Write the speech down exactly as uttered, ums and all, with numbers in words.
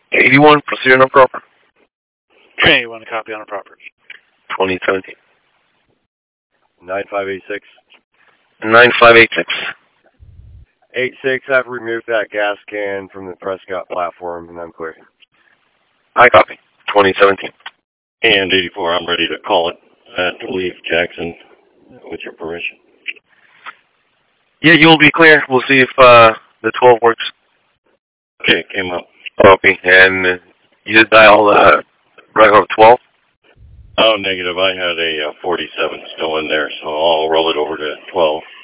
eighty-one, proceed on proper. Okay, you want a copy on a proper? twenty seventeen. nine five eight six. nine five eight six. eight six, I've removed that gas can from the Prescott platform, and I'm clear. I copy. twenty seventeen. And eighty-four, I'm ready to call it. Uh, to leave Jackson, with your permission. Yeah, you'll be clear. We'll see if uh, the twelve works. Okay, came up. Copy. And uh, you did dial uh, regular twelve? Oh, negative. I had a uh, forty-seven still in there, so I'll roll it over to twelve.